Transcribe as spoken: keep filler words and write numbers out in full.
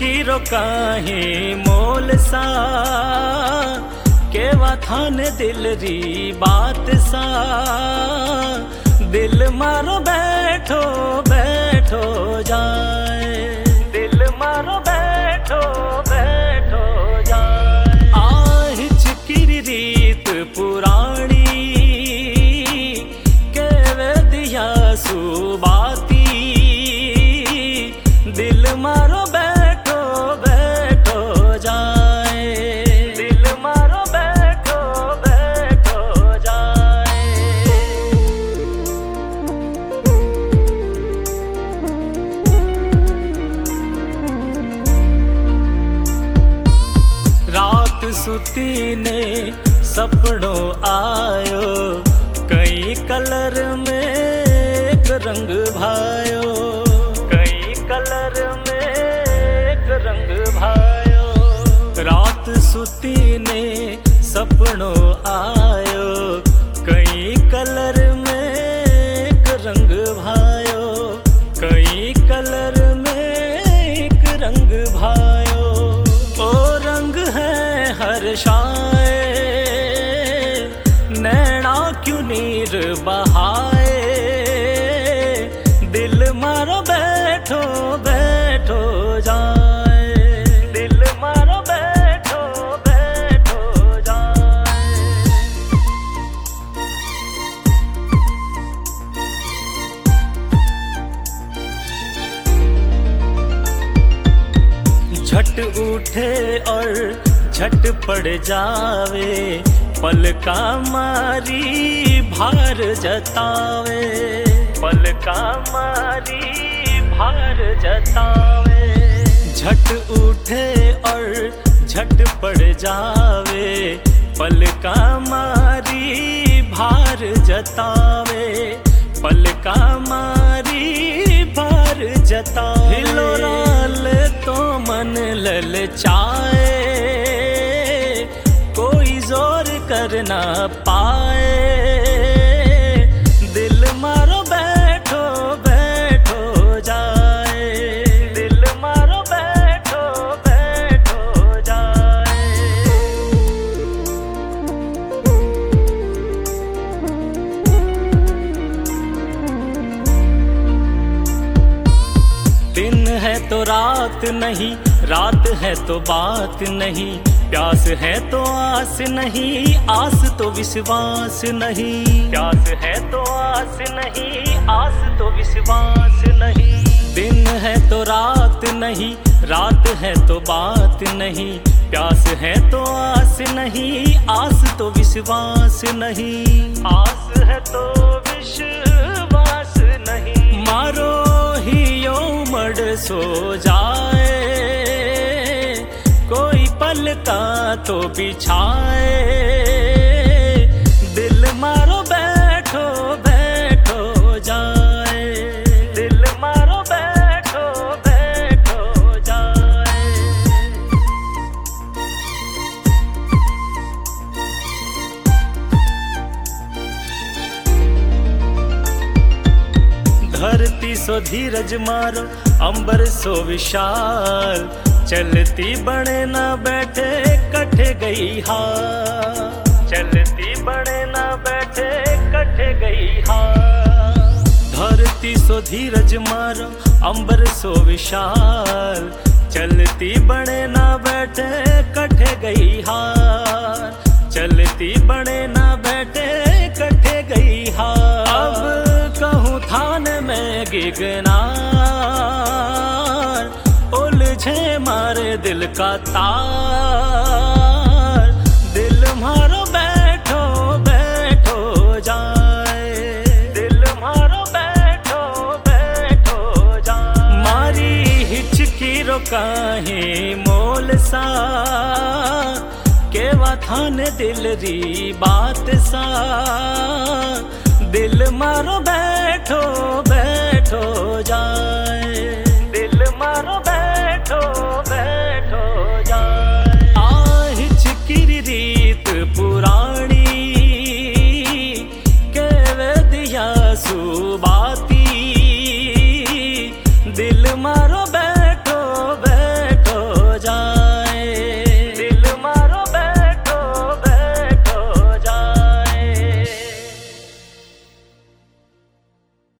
हिचकिरो काहे मोल सा केवा थाने दिल री बात सा दिल मारो बैठो बैठो जाए दिल मारो बैठो बैठो जाए आ हिचकिरी रीत पुरानी केवे दिया सुबाती दिल मारो बैठो बैठो जाए दिल मारो बैठो बैठो जाए। रात सुती ने सपनों आयो कई कलर में एक रंग भायो कई कलर में एक रंग भायो रात सुती ने सपनों आयो कई कलर में एक रंग भायो कई कलर में एक रंग भायो ओ रंग है हर शाये नैना क्यों नीर बहाए दिल मारो बैठो बैठो जाए दिल मारो बैठो बैठो जाए। झट उठे और झट पड़ जावे पल का मारी भार जतावे पल का मारी भार जतावे झट उठे और झट पड़ जावे पल का मारी भार जतावे पल का मारी भार जतावे हिलोराल तो मन ललचाए कोई जोर कर ना पाए दिल मारो बैठो बैठो जाए दिल मारो बैठो बैठो जाए। दिन है तो रात नहीं रात है तो बात नहीं प्यास है तो आस नहीं आस तो विश्वास नहीं प्यास है तो आस नहीं आस तो विश्वास नहीं दिन है तो रात नहीं रात है तो बात नहीं प्यास है तो आस नहीं आस तो विश्वास नहीं आस है तो विश्वास नहीं मारो ही यो मड़ सो जाए कोई पल का तो बिछाए दिल मारो बैठो बैठो जाए दिल मारो बैठो बैठो जाए। धरती सो धीरज मारो अंबर सो विशाल चलती बड़े ना बैठे कटे गई हार चलती बड़े ना बैठे कटे गई हार धरती सो धीरज मारो अंबर सो विशाल चलती बड़े ना बैठे कटे गई हार चलती बड़े ना बैठे कटे गई हार अब कहूँ थान में गिगनार उलझे मारे दिल का तार दिल मारो बैठो बैठो जाए दिल मारो बैठो बैठो जाए मारी हिचकिरो काहे मोल सा केवा थाने दिल री बात सा दिल मारो बैठो बैठो जाए दिल मारो बैठो बैठो जाए आ हिचकिरी रीत पुरानी केवे दिया सुबाती दिल मारो बैठो